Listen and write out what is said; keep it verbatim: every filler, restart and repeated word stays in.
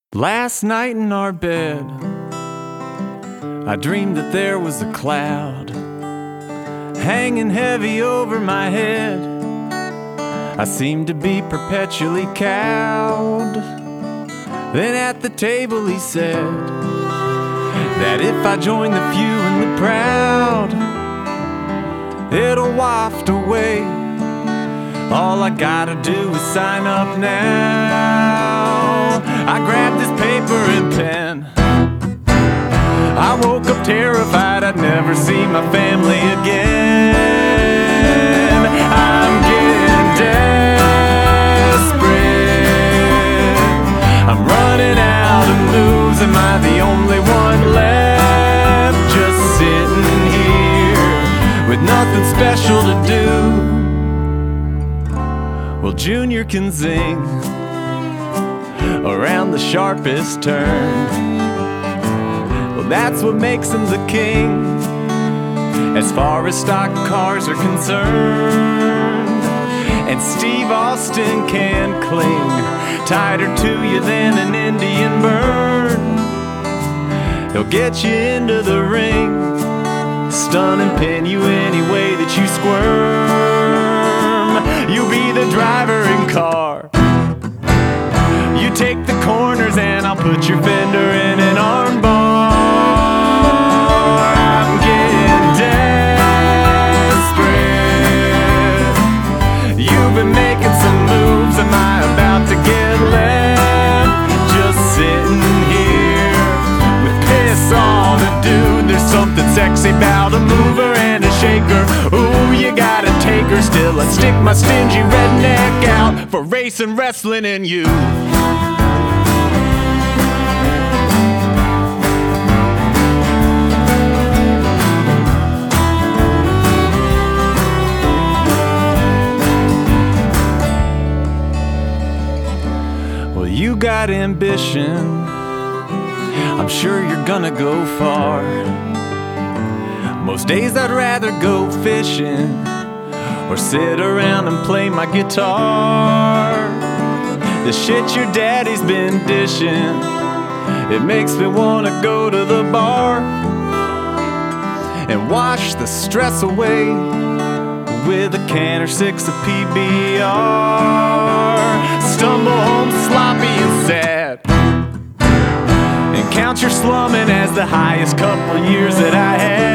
Last night in our bed, I dreamed that there was a cloud hanging heavy over my head. I seemed to be perpetually cowed. Then at the table he said that if I join the few and the proud, it'll waft away. All I gotta do is sign up now. I grabbed this paper and pen. I woke up terrified I'd never see my family again. I'm getting desperate. I'm running out of moves. Am I the only one left? Just sitting here with nothing special to do. Well, Junior can zing around the sharpest turn. Well, that's what makes him the king as far as stock cars are concerned. And Steve Austin can cling tighter to you than an Indian burn. He'll get you into the ring, stun and pin you any way that you squirm. You'll be the driver in car. You take the corners and I'll put your fender in an arm bar. I'm getting desperate. You've been making some moves. Am I about to get left? Just sitting here with piss on a dude. There's something sexy about a mover and a shaker. Ooh, you gotta take her. Still I stick my stingy redneck out for racing, wrestling, and you. Well, you got ambition. I'm sure you're gonna go far. Most days I'd rather go fishing or sit around and play my guitar. The shit your daddy's been dishing, it makes me wanna go to the bar and wash the stress away with a can or six of P B R. Stumble home sloppy and sad and count your slumming as the highest couple years that I had.